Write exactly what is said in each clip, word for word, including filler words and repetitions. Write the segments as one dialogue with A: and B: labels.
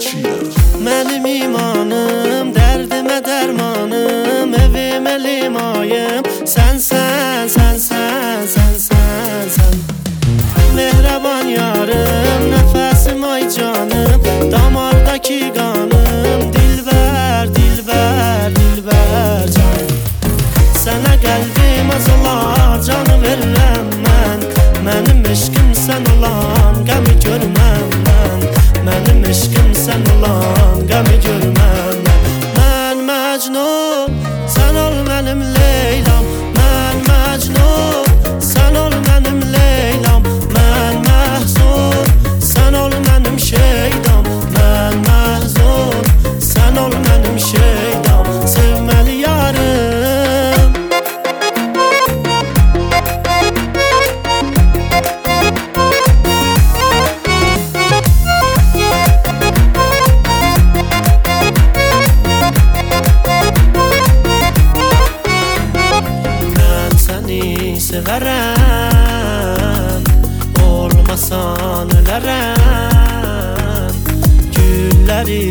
A: Mənim imanım, dərdimə dərmanım, evimə limayım. Sənsən, sənsən, sənsən, sən mehriban yarım, nəfəsim ay canım, damardakı qanım. Dilbər, dilbər, dilbər canım. Sənə qəlbim azalar, canı verirəm mən. Mənim eşqim sən olan, qəmi görməm mən. Mənim eşqim sən olan, qəmi görməm mən. Mən Məcnun, sən ol mənim Leylam. Mən Məcnun, sən ol mənim Leylam. Mən məhzun, sən ol mənim şeydam. Mən məhzun, sən ol mənim şeydam. Sevməli yarım. Sevərəm, olmasan ölərəm. Gülləri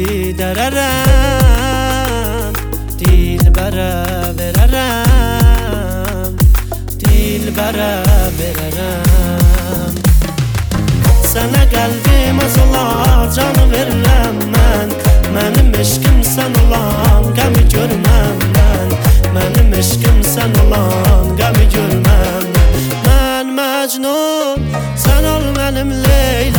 A: dərərəm, dilbərə verərəm. Dilbərə verərəm. Sənə qəlbim azalar, canı verirəm mən. Mənim eşqim sən olan, qəmi görməm mən. Mənim eşqim sən olan, qəmi görməm. Mən Məcnun, sən ol mənim Leyla.